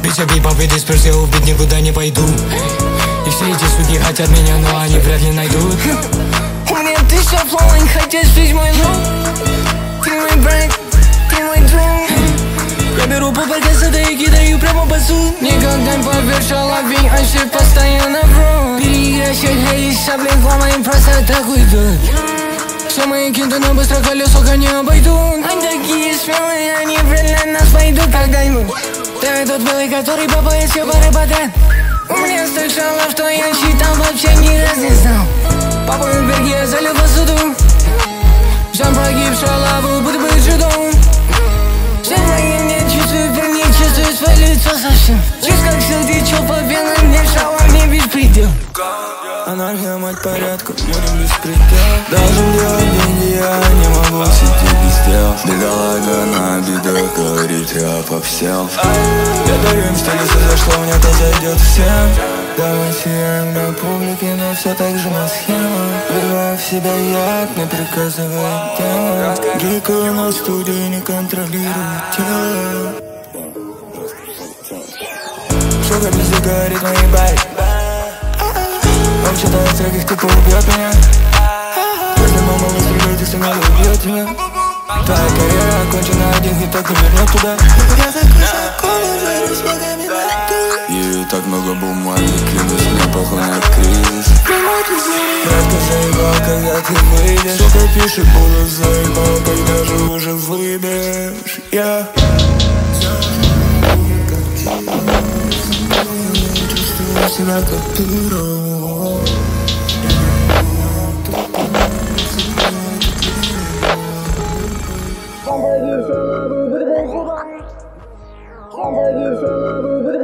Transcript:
Bitch, бибоп и дисперс, я убить никуда не пойду. И все эти суки хотят меня, но они вряд ли найдут. У меня 1000 флоу, они хотят спить мой лук. Ты мой брат, ты мой друг. Я беру по полкасада и кидаю прямо по суд. Никогда не поверь, лавинь, а все постоянно врут. Переиграйся, хей, шабли, хлама, просто так уйдут. Все мои кенты, но быстро колесо коня обойдут. Они такие смелые, они вряд ли нас пойдут когда-нибудь. Ты тот белый, который попает все пары подряд. У меня столько шалов, что я считал, вообще ни раз не знал. Папу в береге я залил посуду. Жан погибшую лаву, буду быть жидом. Все мои мне чувствую, вернее, чувствую свое лицо совсем. Чувств как силки, чё по венам, мне шалом, мне беспредел. Анархия, мать порядка, море беспредел. Должен делать деньги, я не могу сидеть без дел. Бедолага на бедах, говорит, я попсел. Я дарю им стилисы, зашло, мне это зайдет всем. Да, мы сияем на публике, но все так же на схемах. Вливаю в себя яд, не приказывает тело. Гикаю на студии, не контролирую тело. Шуга везде говорит, мои байк. Он читает треки, типа убьет меня. Если мама выстрелит, если надо, убьет тебя. Твоя карьера окончена, один хит так не вернет туда. Я закусил колу, жарю с ногами на ту. И так много бумаги, клянусь, мне похуй на кризис. Братка заебал, когда ты выйдешь. Сука пишет, буду заебал, когда же уже выйдешь. Я чувствую себя как дурак. Somebody,